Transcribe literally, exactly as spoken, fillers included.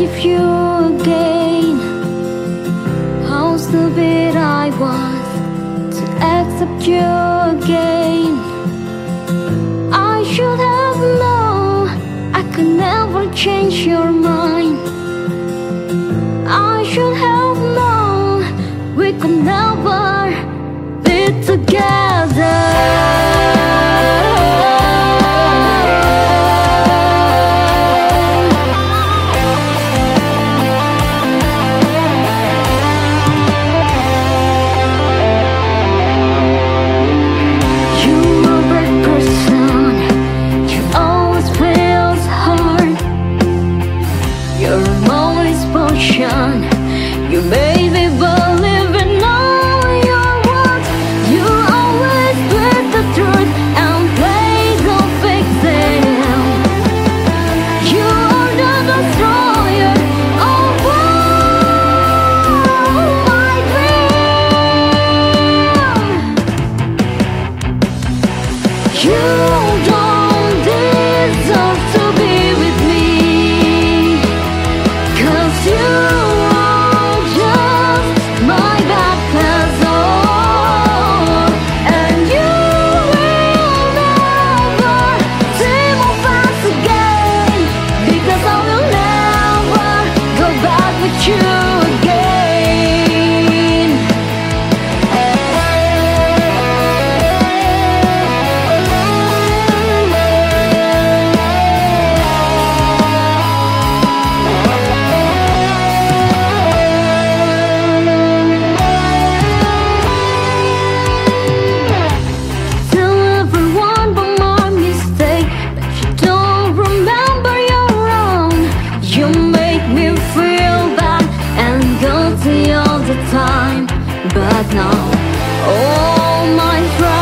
with you again. How stupid I was to accept you again. I should have known I could never change your mind. I should have known we could never be together. You made me believe in all your words. You always split the truth and play the victim. You are the destroyer of all my dreams. You don't deserve to be with me, 'cause you time, but now all my friends